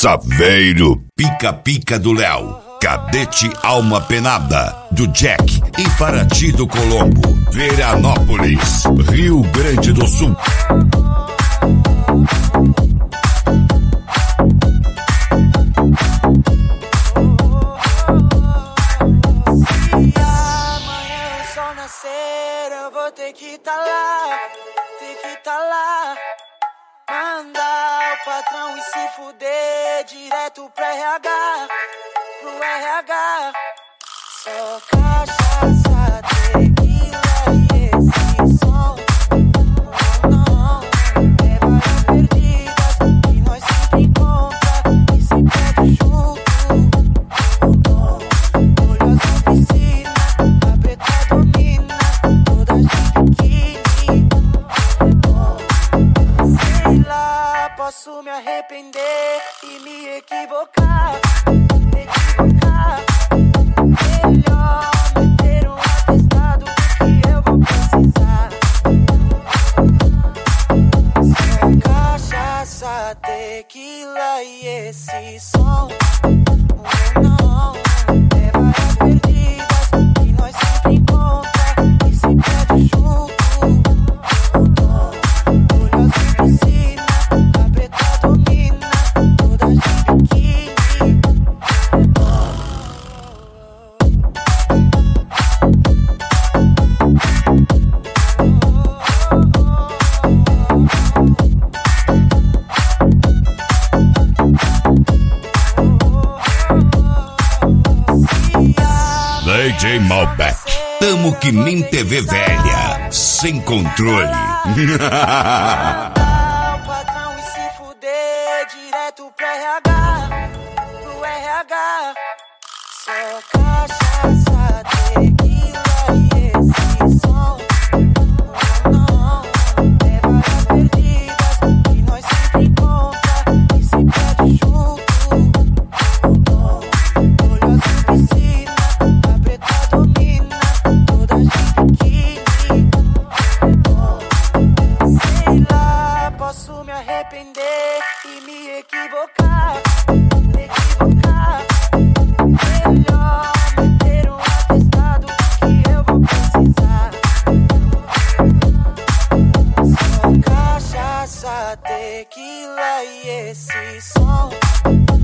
Saveiro, Pica-Pica do Léo, Cadete Alma Penada, do Jack e Paraty do Colombo, Veranópolis, Rio Grande do Sul. Se amanhã o sol nascer, eu vou ter que tá lá, mandar o patrão e se fuder direto pro RH, Só cachaça, tequila e esse som. Não, é várias perdidas que nós sempre encontra e se perde junto. Olho azul piscina, a preta domina, toda de biquíni. Sei lá, posso me arrepender e me equivocar. Melhor meter um atestado do que eu vou precisar. Só cachaça, tequila e esse som. Não, é várias perdidas que nós sempre encontra e se perde junto. Olho azul piscina, a preta domina, toda de biquíni. DJ Malbec, tamo que nem TV velha, sem controle. O patrão e se fuder direto pro RH. Só cachaça, tequila e esse som. Não, é várias perdidas que nós sempre encontra e se perde junto. Olho azul piscina, a preta domina, toda de biquíni. Sei lá, posso me arrepender e me equivocar. Melhor meter um atestado do que eu vou precisar. Só cachaça, tequila e esse som.